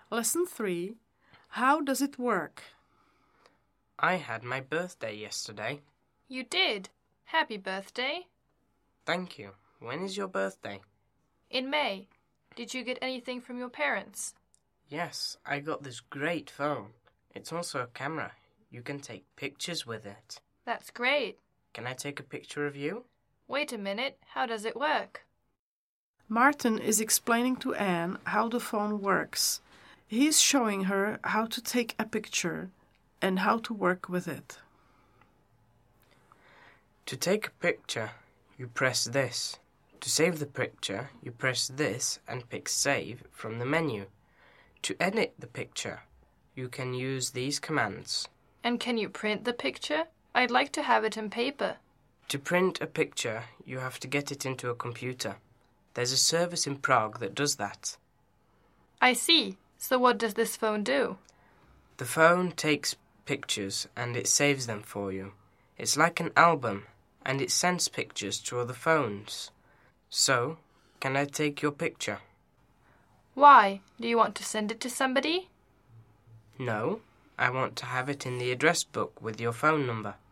Lesson 3. How does it work? I had my birthday yesterday. You did? Happy birthday. Thank you. When is your birthday? In May. Did you get anything from your parents? Yes, I got this great phone. It's also a camera. You can take pictures with it. That's great. Can I take a picture of you? Wait a minute. How does it work? Martin is explaining to Anne how the phone works. He is showing her how to take a picture and how to work with it. To take a picture, you press this. To save the picture, you press this and pick Save from the menu. To edit the picture, you can use these commands. And can you print the picture? I'd like to have it in paper. To print a picture, you have to get it into a computer. There's a service in Prague that does that. I see. So what does this phone do? The phone takes pictures and it saves them for you. It's like an album, and it sends pictures to other phones. So, can I take your picture? Why? Do you want to send it to somebody? No, I want to have it in the address book with your phone number.